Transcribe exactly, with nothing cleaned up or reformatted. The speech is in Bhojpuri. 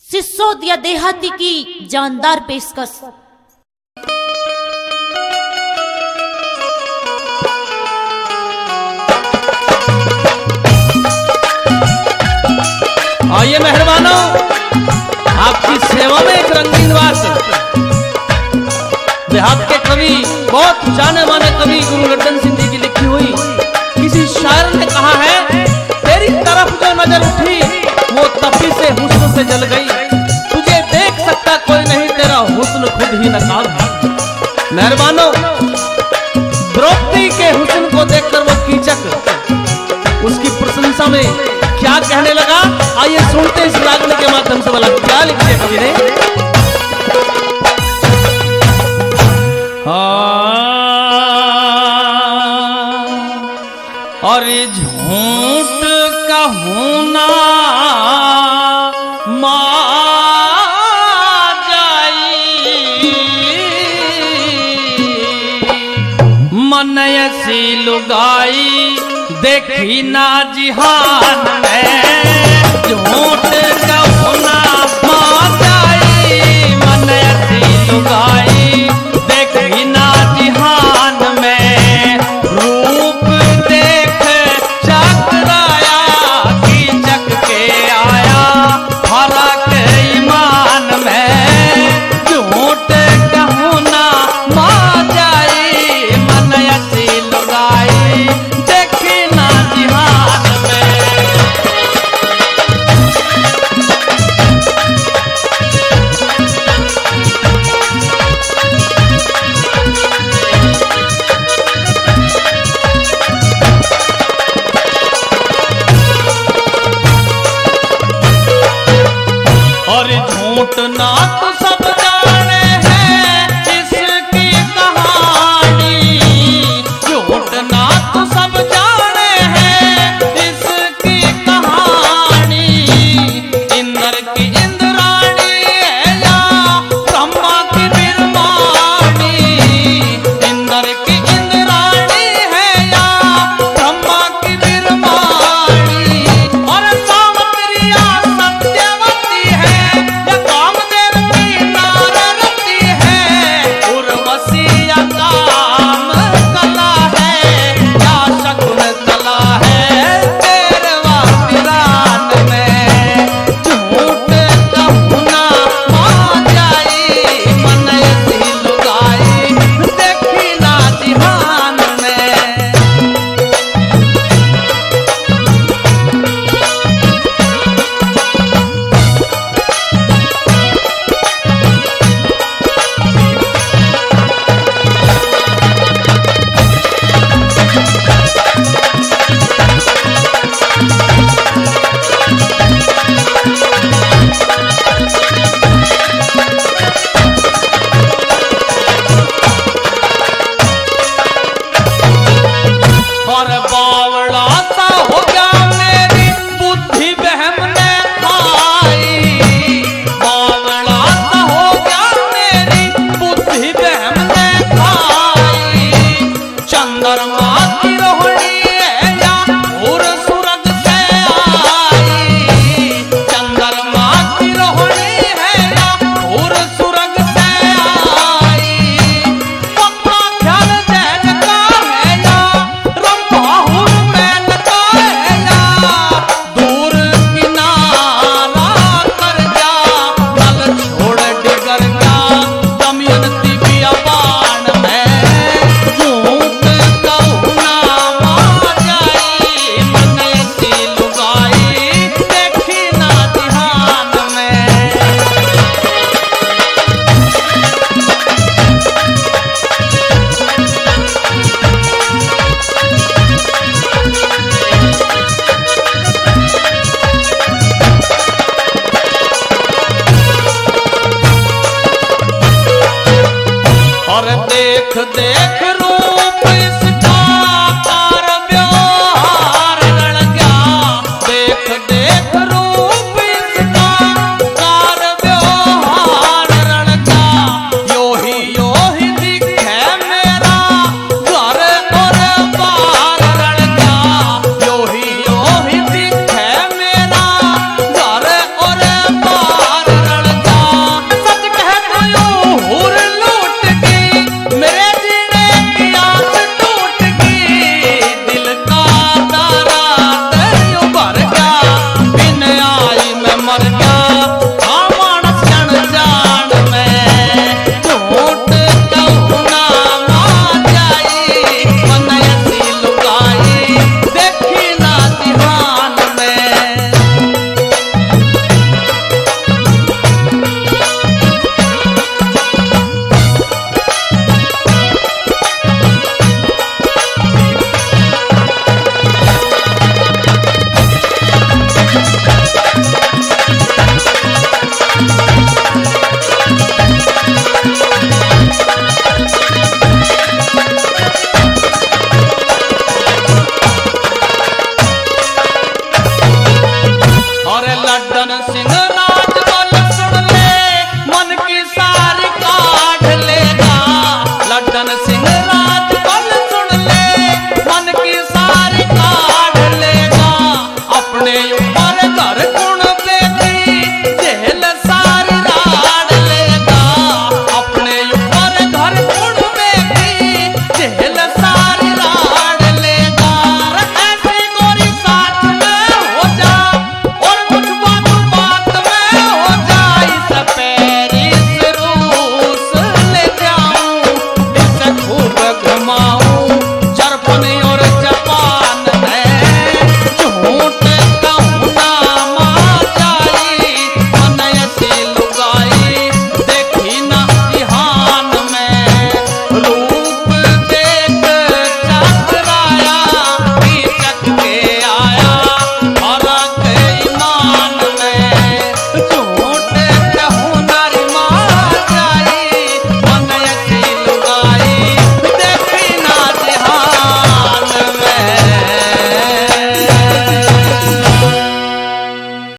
सिसोदिया देहाती की जानदार पेशकश। आइए मेहरबानों, आपकी सेवा में एक रंगीन बात। देहात के कवि, बहुत जाने माने कवि गुरु लड्डन सिंह जी की लिखी हुई। किसी शायर ने कहा है, तेरी तरफ जो नजर उठी वो तपी से हुस्न से जल गई। तुझे देख सकता कोई नहीं, तेरा हुस्न खुद ही नकाब है। मेहरबानों, द्रौपदी के हुस्न को देखकर वो कीचक उसकी प्रशंसा में क्या कहने लगा, आइए सुनते इस रागनी के माध्यम से। बोला क्या लिखिए कवि ने। और झूठ कहूं ना मां जाई, मन ऐसी लुगाई देखी ना जिहान में। झूठ कहूं ना मां जाई, मन ऐसी लुगाई देखी ना जिहान में। रूप देख चकराया की चक के आया फरक ईमान में। झूठ कहूं ना मां जाई, मन ऐसी लुगाई देखी ना जिहान में। और झूठ ना तो सब जाने हैं इसकी कहानी। झूठ ना तो सब जाने हैं इसकी कहानी। इंद्र की इंद्राणी है या ब्रह्मा की बिरमानी। इंद्र की इंद्राणी है या ब्रह्मा की बिरमानी। और सावित्रिया सत्यवती है या कामदेव की नाररती है। उर्वशी या काम कला है या शकुन कला है तेरवा पिरान में। झूठ कहूं ना मां जाई, मन ऐसी लुगाई देखी ना जिहान में। और बावड़ा सा हो गया मेरी बुद्धि बहम ने खाई। बावड़ा सा हो गया मेरी बुद्धि बहम ने खाई। चंद्रमा की रोहिणी है या और सूरज से आई। चंद्रमा की रोहिणी है या और सूरज से आई। पक्का ख्याल जैन का है या रंभाहुर मैल का है या दूर किनारा कर जा नल छोड़ डिगर जा दमयंती बियाबान में। झूठ कहूं ना मां जाई, मन ऐसी लुगाई देखी ना जिहान में। और देख देख